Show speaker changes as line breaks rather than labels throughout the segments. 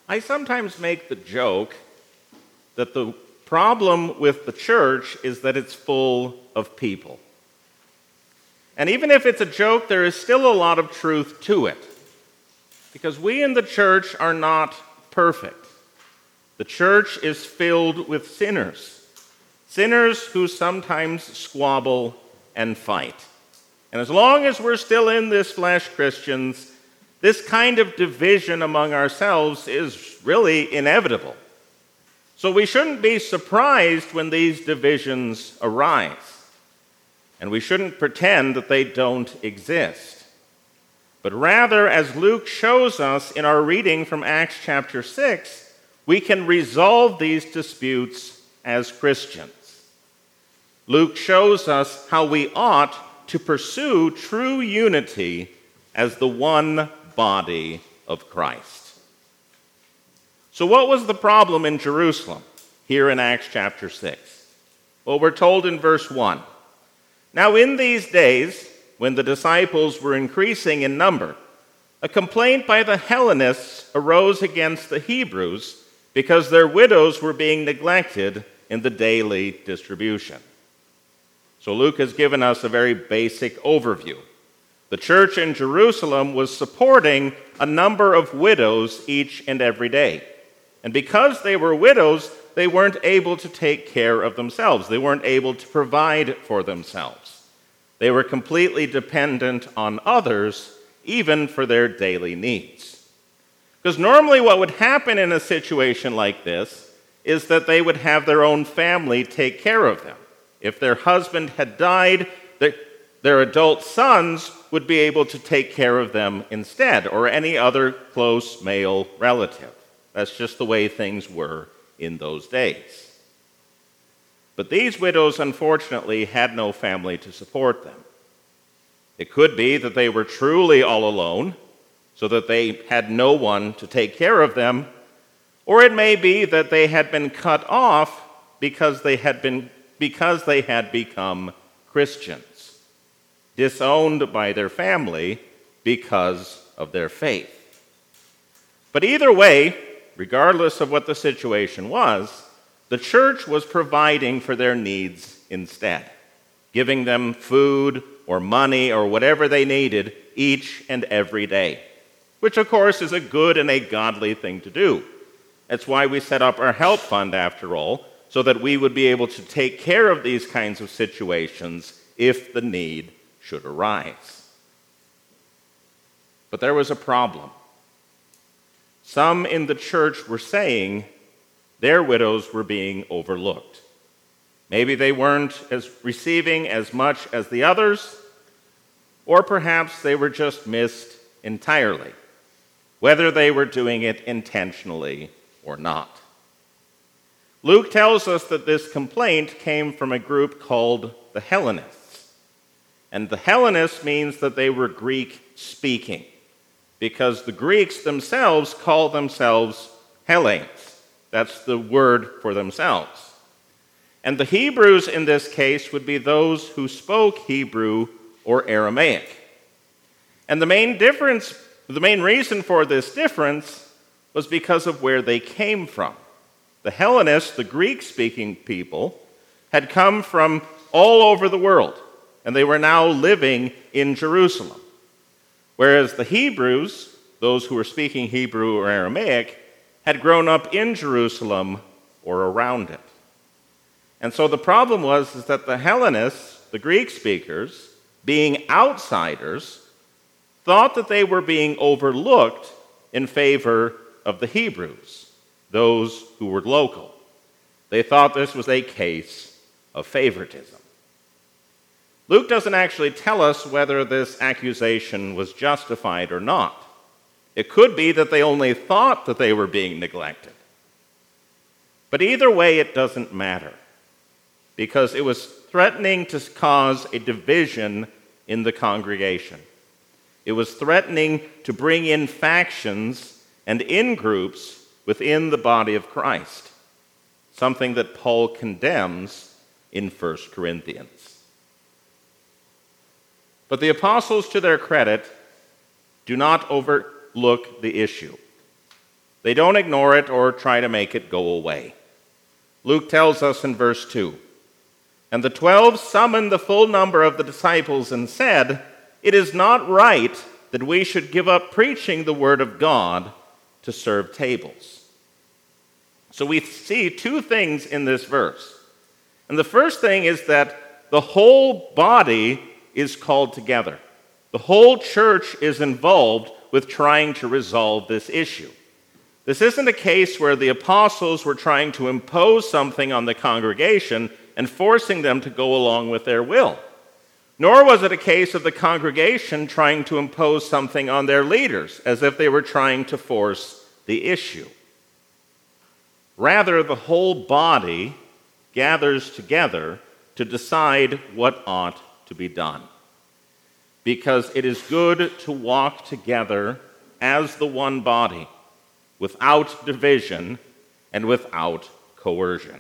I sometimes make the joke that the problem with the church is that it's full of people. And even if it's a joke, there is still a lot of truth to it. Because we in the church are not perfect. The church is filled with sinners. Sinners who sometimes squabble and fight. And as long as we're still in this flesh, Christians, this kind of division among ourselves is really inevitable. So we shouldn't be surprised when these divisions arise. And we shouldn't pretend that they don't exist. But rather, as Luke shows us in our reading from Acts chapter 6, we can resolve these disputes as Christians. Luke shows us how we ought to pursue true unity as the one body of Christ. So what was the problem in Jerusalem here in Acts chapter 6? Well, we're told in verse 1. Now in these days, when the disciples were increasing in number, a complaint by the Hellenists arose against the Hebrews because their widows were being neglected in the daily distribution. So Luke has given us a very basic overview. The church in Jerusalem was supporting a number of widows each and every day. And because they were widows, they weren't able to take care of themselves. They weren't able to provide for themselves. They were completely dependent on others, even for their daily needs. Because normally what would happen in a situation like this is that they would have their own family take care of them. If their husband had died, their adult sons would be able to take care of them instead, or any other close male relative. That's just the way things were in those days. But these widows, unfortunately, had no family to support them. It could be that they were truly all alone, so that they had no one to take care of them, or it may be that they had been cut off because they had become Christians, disowned by their family because of their faith. But either way, regardless of what the situation was, the church was providing for their needs instead, giving them food or money or whatever they needed each and every day, which of course is a good and a godly thing to do. That's why we set up our help fund, after all, so that we would be able to take care of these kinds of situations if the need should arise. But there was a problem. Some in the church were saying their widows were being overlooked. Maybe they weren't receiving as much as the others, or perhaps they were just missed entirely, whether they were doing it intentionally or not. Luke tells us that this complaint came from a group called the Hellenists. And the Hellenists means that they were Greek-speaking, because the Greeks themselves call themselves Hellenes. That's the word for themselves. And the Hebrews in this case would be those who spoke Hebrew or Aramaic. And the main reason for this difference was because of where they came from. The Hellenists, the Greek-speaking people, had come from all over the world, and they were now living in Jerusalem. Whereas the Hebrews, those who were speaking Hebrew or Aramaic, had grown up in Jerusalem or around it. And so the problem was that the Hellenists, the Greek speakers, being outsiders, thought that they were being overlooked in favor of the Hebrews, those who were local. They thought this was a case of favoritism. Luke doesn't actually tell us whether this accusation was justified or not. It could be that they only thought that they were being neglected. But either way, it doesn't matter, because it was threatening to cause a division in the congregation. It was threatening to bring in factions and in-groups within the body of Christ, something that Paul condemns in 1 Corinthians. But the apostles, to their credit, do not overlook the issue. They don't ignore it or try to make it go away. Luke tells us in verse 2, "And the 12 summoned the full number of the disciples and said, 'It is not right that we should give up preaching the word of God to serve tables.'" So we see two things in this verse. And the first thing is that the whole body is called together. The whole church is involved with trying to resolve this issue. This isn't a case where the apostles were trying to impose something on the congregation and forcing them to go along with their will. Nor was it a case of the congregation trying to impose something on their leaders, as if they were trying to force the issue. Rather, the whole body gathers together to decide what ought to be done. Because it is good to walk together as the one body, without division and without coercion.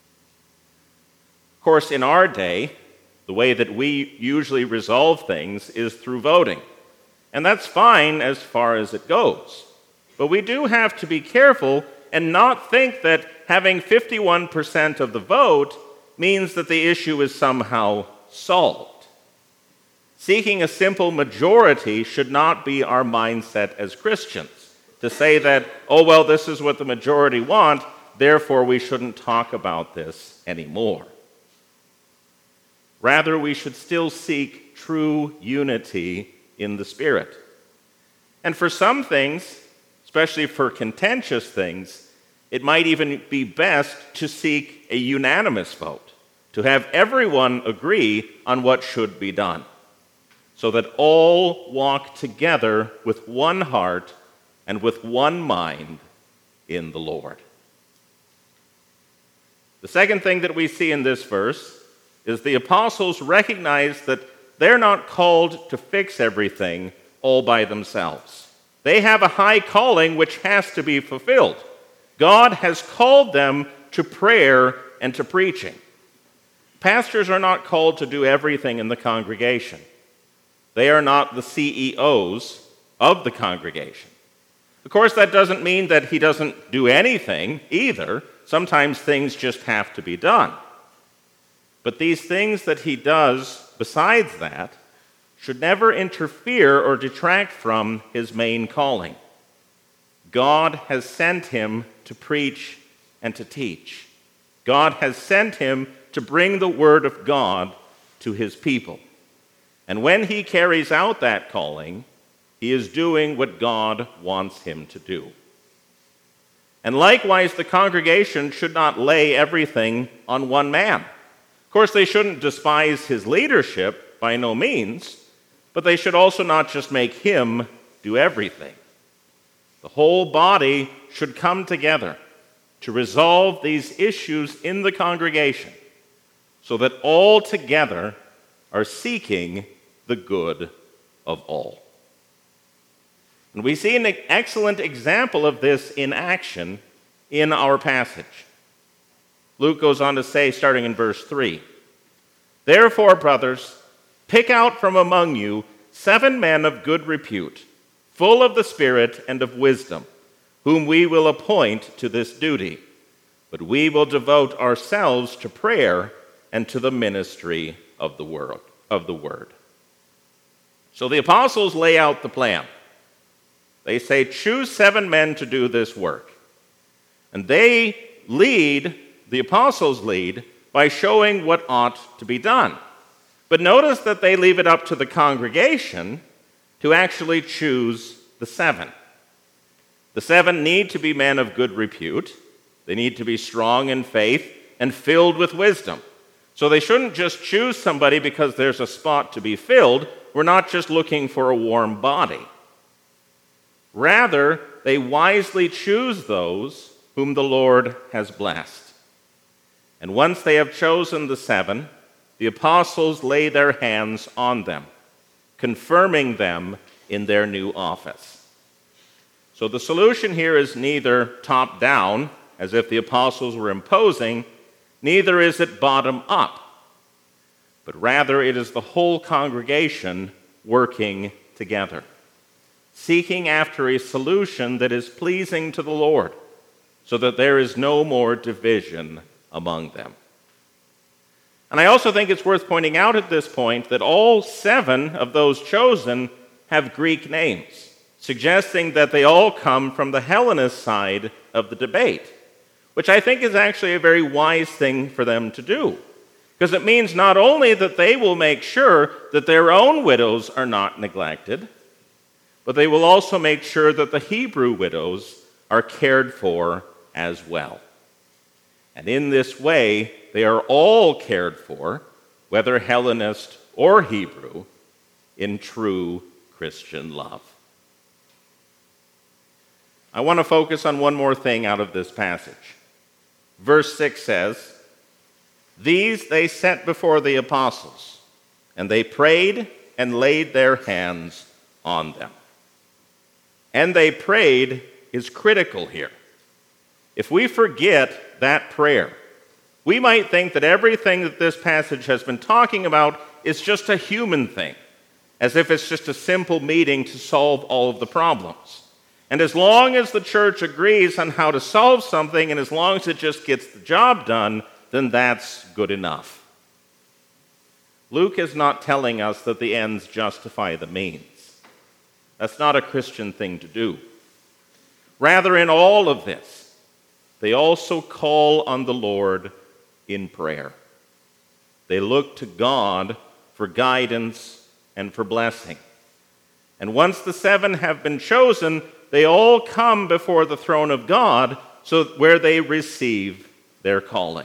Of course, in our day, the way that we usually resolve things is through voting. And that's fine as far as it goes. But we do have to be careful and not think that having 51% of the vote means that the issue is somehow solved. Seeking a simple majority should not be our mindset as Christians. To say that, oh, well, this is what the majority want, therefore we shouldn't talk about this anymore. Rather, we should still seek true unity in the Spirit. And for some things, especially for contentious things, it might even be best to seek a unanimous vote, to have everyone agree on what should be done, so that all walk together with one heart and with one mind in the Lord. The second thing that we see in this verse is the apostles recognize that they're not called to fix everything all by themselves. They have a high calling which has to be fulfilled. God has called them to prayer and to preaching. Pastors are not called to do everything in the congregation. They are not the CEOs of the congregation. Of course, that doesn't mean that he doesn't do anything either. Sometimes things just have to be done. But these things that he does besides that should never interfere or detract from his main calling. God has sent him to preach and to teach. God has sent him to bring the word of God to his people. And when he carries out that calling, he is doing what God wants him to do. And likewise, the congregation should not lay everything on one man. Of course, they shouldn't despise his leadership, by no means, but they should also not just make him do everything. The whole body should come together to resolve these issues in the congregation, so that all together are seeking the good of all. And we see an excellent example of this in action in our passage. Luke goes on to say, starting in verse 3, "Therefore, brothers, pick out from among you 7 men of good repute, full of the Spirit and of wisdom, whom we will appoint to this duty. But we will devote ourselves to prayer and to the ministry of the word." So the apostles lay out the plan. They say, choose 7 men to do this work. And the apostles lead, by showing what ought to be done. But notice that they leave it up to the congregation to actually choose the 7. The 7 need to be men of good repute. They need to be strong in faith and filled with wisdom. So they shouldn't just choose somebody because there's a spot to be filled. We're not just looking for a warm body. Rather, they wisely choose those whom the Lord has blessed. And once they have chosen the 7, the apostles lay their hands on them, confirming them in their new office. So the solution here is neither top-down, as if the apostles were imposing, neither is it bottom-up, but rather it is the whole congregation working together. seeking after a solution that is pleasing to the Lord, so that there is no more division among them. And I also think it's worth pointing out at this point that all 7 of those chosen have Greek names, suggesting that they all come from the Hellenist side of the debate, which I think is actually a very wise thing for them to do, because it means not only that they will make sure that their own widows are not neglected, but they will also make sure that the Hebrew widows are cared for as well. And in this way, they are all cared for, whether Hellenist or Hebrew, in true Christian love. I want to focus on one more thing out of this passage. Verse 6 says, "These they set before the apostles, and they prayed and laid their hands on them." And they prayed is critical here. If we forget that prayer, we might think that everything that this passage has been talking about is just a human thing, as if it's just a simple meeting to solve all of the problems. And as long as the church agrees on how to solve something, and as long as it just gets the job done, then that's good enough. Luke is not telling us that the ends justify the means. That's not a Christian thing to do. Rather, in all of this, they also call on the Lord in prayer. They look to God for guidance and for blessing. And once the 7 have been chosen, they all come before the throne of God, where they receive their calling.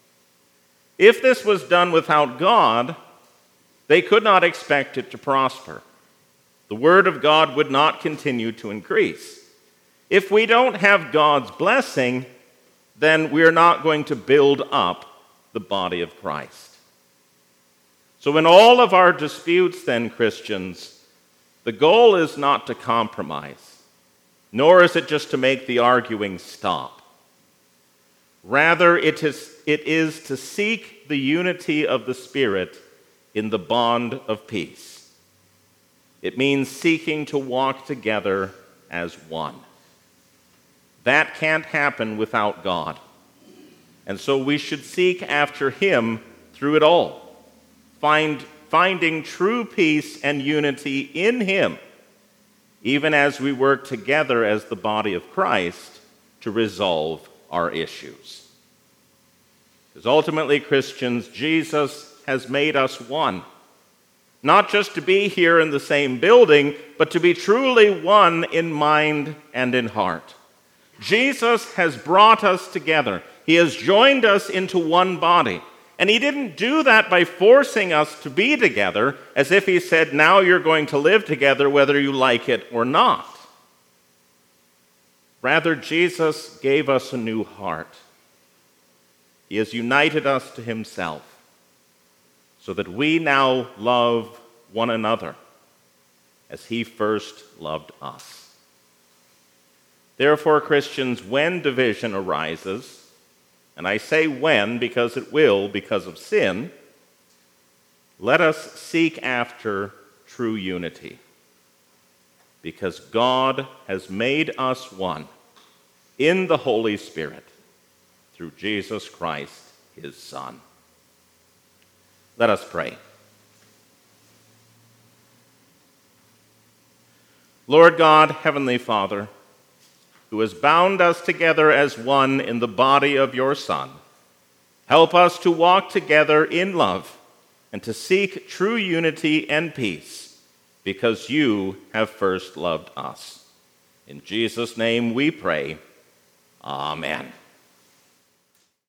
If this was done without God, they could not expect it to prosper. The word of God would not continue to increase. If we don't have God's blessing, then we're not going to build up the body of Christ. So in all of our disputes, then, Christians, the goal is not to compromise, nor is it just to make the arguing stop. Rather, it is to seek the unity of the Spirit in the bond of peace. It means seeking to walk together as one. That can't happen without God. And so we should seek after Him through it all, finding true peace and unity in Him, even as we work together as the body of Christ to resolve our issues. Because ultimately, Christians, Jesus has made us one. Not just to be here in the same building, but to be truly one in mind and in heart. Jesus has brought us together. He has joined us into one body. And He didn't do that by forcing us to be together, as if He said, now you're going to live together whether you like it or not. Rather, Jesus gave us a new heart. He has united us to Himself, so that we now love one another as He first loved us. Therefore, Christians, when division arises, and I say when because it will because of sin, let us seek after true unity, because God has made us one in the Holy Spirit through Jesus Christ, His Son. Let us pray. Lord God, Heavenly Father, who has bound us together as one in the body of your Son, help us to walk together in love and to seek true unity and peace, because you have first loved us. In Jesus' name we pray. Amen.